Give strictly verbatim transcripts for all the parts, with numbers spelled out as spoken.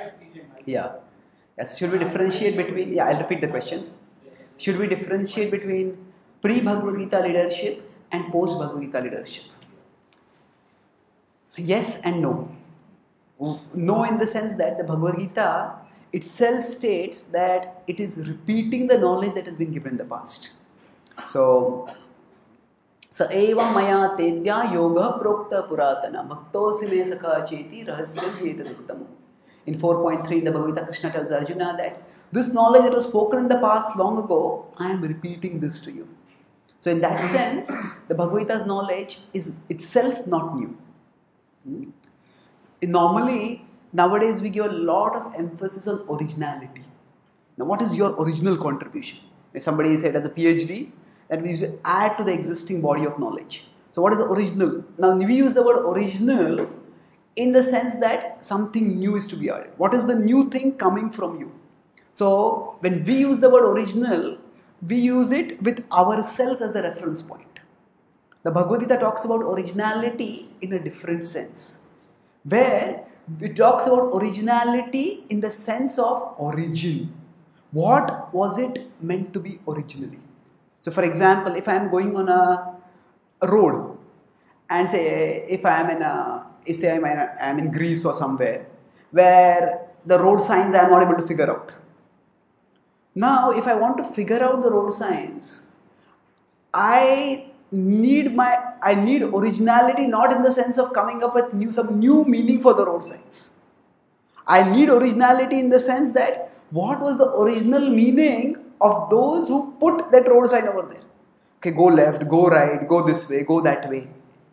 Yeah. Yes. Should we differentiate between? Yeah, I'll repeat the question. Should we differentiate between pre-Bhagavad Gita leadership and post-Bhagavad Gita leadership? Yes and no. No, in the sense that the Bhagavad Gita itself states that it is repeating the knowledge that has been given in the past. So, स एवं मया तेद्या योगः प्रोक्त पुरातन भक्तोऽसि मे सखा चेति रहस्यम् एतदुत्तमम्. In four point three, the Bhagavad Gita, Krishna tells Arjuna that this knowledge that was spoken in the past long ago, I am repeating this to you. So, in that sense, the Bhagavad Gita's knowledge is itself not new. Hmm? Normally, nowadays we give a lot of emphasis on originality. Now, what is your original contribution? If somebody said as a PhD, that we used to add to the existing body of knowledge. So, what is the original? Now, we use the word original in the sense that something new is to be added. What is the new thing coming from you? So, when we use the word original, we use it with ourselves as the reference point. The Bhagavad Gita talks about originality in a different sense, where it talks about originality in the sense of origin. What was it meant to be originally? So, for example, if I am going on a, a road, and say if I am in a, say I am in, a, I am in Greece or somewhere, where the road signs I am not able to figure out. Now, if I want to figure out the road signs, I need my I need originality, not in the sense of coming up with new some new meaning for the road signs. I need originality in the sense that what was the original meaning of those who put that road sign over there? Okay, go left, go right, go this way, go that way.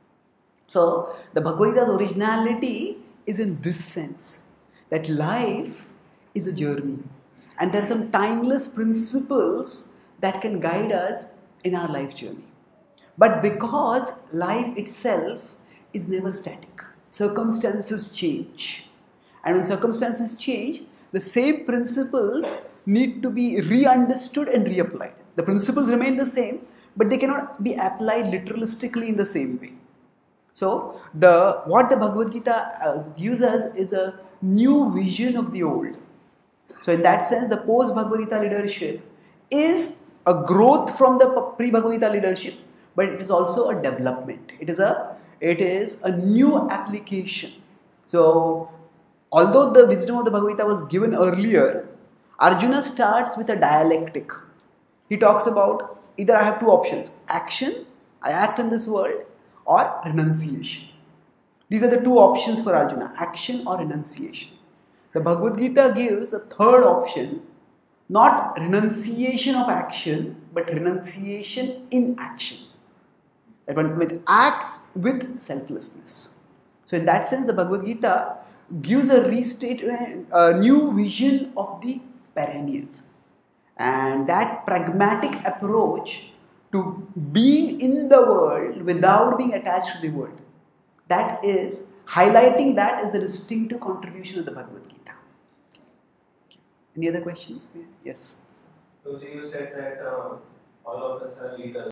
So the Bhagavad Gita's originality is in this sense, that life is a journey, and there are some timeless principles that can guide us in our life journey. But because life itself is never static, circumstances change. And when circumstances change, the same principles need to be re-understood and reapplied. The principles remain the same, but they cannot be applied literalistically in the same way. So, the what the Bhagavad Gita uh, gives us is a new vision of the old. So, in that sense, the post-Bhagavad Gita leadership is a growth from the pre-Bhagavad Gita leadership, but it is also a development. It is a it is a new application. So, although the wisdom of the Bhagavad Gita was given earlier, Arjuna starts with a dialectic. He talks about either I have two options: action, I act in this world, or renunciation. These are the two options for Arjuna: action or renunciation. The Bhagavad Gita gives a third option, not renunciation of action, but renunciation in action. That one acts with selflessness. So, in that sense, the Bhagavad Gita gives a restatement, a new vision of the perennial. And that pragmatic approach to being in the world without being attached to the world, that is highlighting that as the distinctive contribution of the Bhagavad Gita. Any other questions? Yes. So you said that uh, all of us are leaders.